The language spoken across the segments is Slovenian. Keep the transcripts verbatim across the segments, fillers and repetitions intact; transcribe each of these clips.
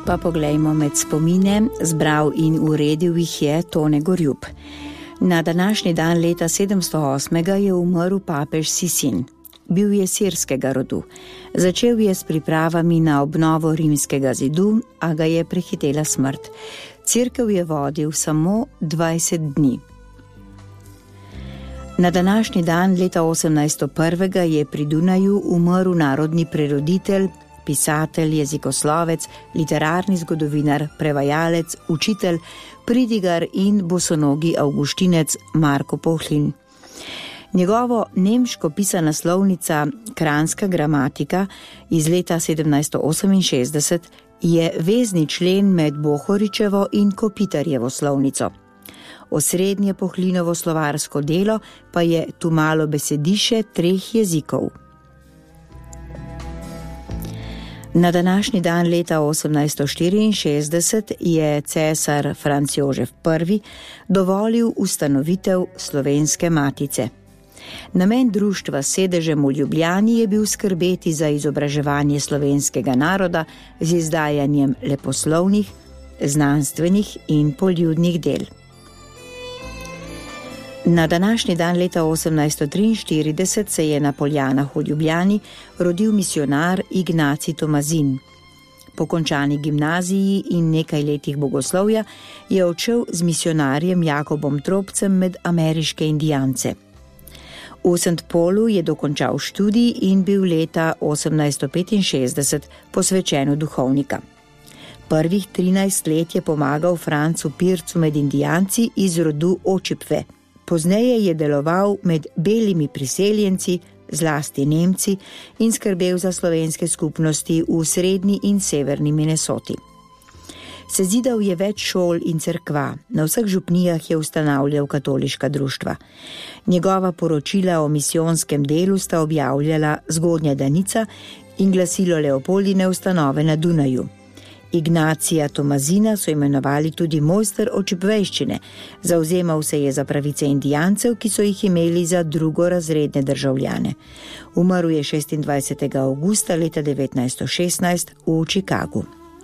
pa poglejmo med spomine, zbral in uredil jih je Tone Gorjup. Na današnji dan leta sedemsto osem je umrl papež Sisin. Bil je sirskega rodu. Začel je s pripravami na obnovo rimskega zidu, a ga je prehitela smrt. Cerkev je vodil samo dvajset dni. Na današnji dan leta osemnajsto prva je pri Dunaju umrl narodni preroditelj, pisatelj, jezikoslovec, literarni zgodovinar, prevajalec, učitelj, pridigar in bosonogi avguštinec Marko Pohlin. Njegovo nemško pisana slovnica Kranjska gramatika iz leta sedemnajsto oseminšestdeset je vezni člen med Bohoričevo in Kopitarjevo slovnico. Osrednje Pohlinovo slovarsko delo pa je Tu malo besediše treh jezikov. Na današnji dan leta osemnajsto štiriinšestdeset je cesar Franc Jožef prvi dovolil ustanovitev Slovenske matice. Namen društva s sedežem v Ljubljani je bil skrbeti za izobraževanje slovenskega naroda z izdajanjem leposlovnih, znanstvenih in poljudnih del. Na današnji dan leta osemnajsto triinštirideset se je na Poljanah v Ljubljani rodil misionar Ignacij Tomazin. Po končani gimnaziji in nekaj letih bogoslovja je odšel z misionarjem Jakobom Tropcem med ameriške indijance. V Saint Paulu je dokončal študij in bil leta osemnajsto petinšestdeset posvečen v duhovnika. Prvih trinajst let je pomagal Francu Pircu med indijanci iz rodu Očipve. Pozneje je deloval med belimi priseljenci, zlasti Nemci, in skrbel za slovenske skupnosti v srednji in severni Minnesoti. Sezidal je več šol in cerkva, na vseh župnijah je ustanavljal katoliška društva. Njegova poročila o misijonskem delu sta objavljala Zgodnja Danica in glasilo Leopoldine ustanove na Dunaju. Ignacija Tomazina so imenovali tudi mojster očipvejščine, zavzemal se je za pravice indijancev, ki so jih imeli za drugorazredne državljane. Umrl je šestindvajsetega avgusta leta devetnajststo šestnajst v Chicagu.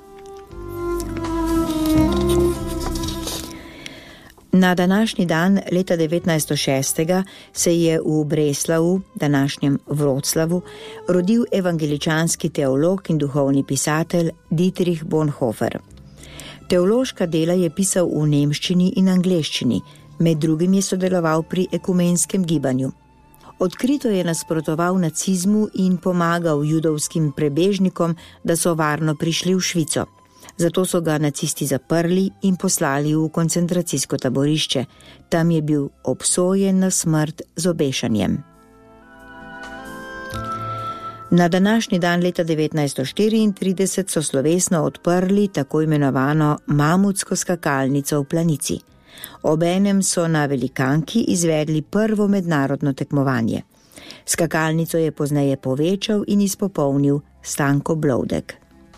Na današnji dan leta devetnajststo šest se je v Breslavu, današnjem Vroclavu, rodil evangeličanski teolog in duhovni pisatelj Dietrich Bonhoeffer. Teološka dela je pisal v nemščini in angleščini, med drugim je sodeloval pri ekumenskem gibanju. Odkrito je nasprotoval nacizmu in pomagal judovskim prebežnikom, da so varno prišli v Švico. Zato so ga nacisti zaprli in poslali v koncentracijsko taborišče. Tam je bil obsojen na smrt z obešanjem. Na današnji dan leta devetnajststo štiriintrideset so slovesno odprli tako imenovano mamutsko skakalnico v Planici. Obenem so na Velikanki izvedli prvo mednarodno tekmovanje. Skakalnico je pozneje povečal in izpopolnil Stanko Blodek.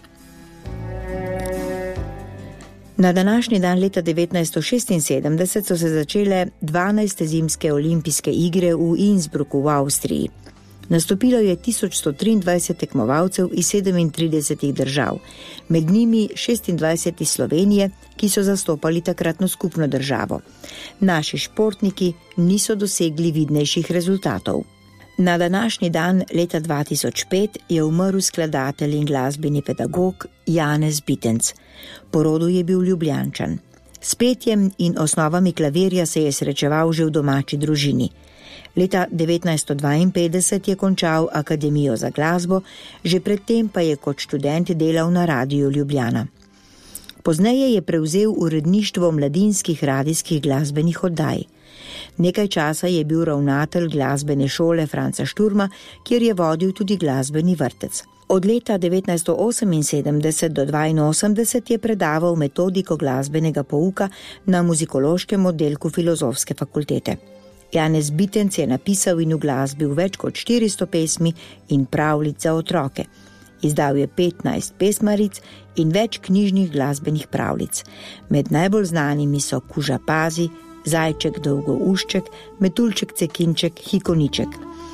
Na današnji dan leta devetnajststo šestinsedemdeset so se začele dvanajste zimske olimpijske igre v Innsbrucku v Avstriji. Nastopilo je tisoč sto triindvajset tekmovalcev iz sedemintridesetih držav, med njimi šestindvajset iz Slovenije, ki so zastopali takratno skupno državo. Naši športniki niso dosegli vidnejših rezultatov. Na današnji dan leta dva tisoč pet je umrl skladatelj in glasbeni pedagog Janez Bitenc. Po rodu je bil Ljubljančan. S petjem in osnovami klavirja se je srečeval že v domači družini. Leta devetnajststo dvainpetdeset je končal Akademijo za glasbo, že predtem pa je kot študent delal na Radiu Ljubljana. Pozneje je prevzel uredništvo mladinskih radijskih glasbenih oddaj. Nekaj časa je bil ravnatelj glasbene šole Franca Šturma, kjer je vodil tudi glasbeni vrtec. Od leta devetnajststo oseminsedemdeset do dvainosemdeset je predaval metodiko glasbenega pouka na muzikološkem oddelku Filozofske fakultete. Janez Bitenc je napisal in uglasbil več kot štiristo pesmi in pravljic za otroke. Izdal je petnajst pesmaric in več knjižnih glasbenih pravljic. Med najbolj znanimi so Kuža pazi, Zajček dolgoušček, Metuljček cekinček, Hikoniček.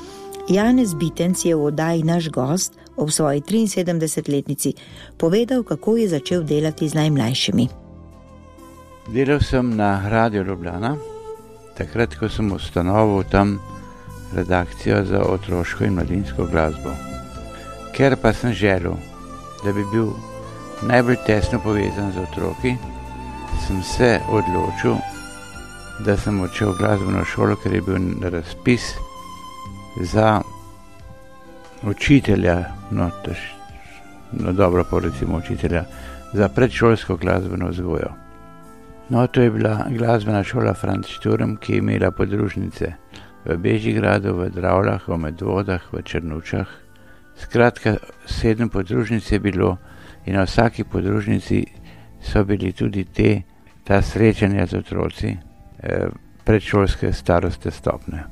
Janez Bitenc je v oddaji Naš gost ob svoji triinsedemdesetletnici povedal, kako je začel delati z najmlajšimi. Delal sem na Radio Ljubljana, takrat, ko sem ustanovil tam redakcijo za otroško in mladinsko glasbo. Ker pa sem želel, da bi bil najbolj tesno povezan z otroki, sem se odločil, da sem odšel v glasbeno šolo, ker je bil razpis za učitelja, no, tež, no dobro pa recimo učitelja, za predšolsko glasbeno vzgojo. No, to je bila glasbena šola Franc Šturm, ki je imela podružnice v Bežigradu, v Dravljah, v Medvodah, v Črnučah. Skratka, sedem podružnic je bilo in na vsaki podružnici so bili tudi te, ta srečanja z otroci eh, predšolske staroste stopne.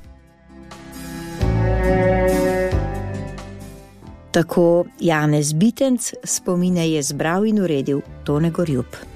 Tako Janez Bitenc spomine je zbral in uredil Tone Gorjup.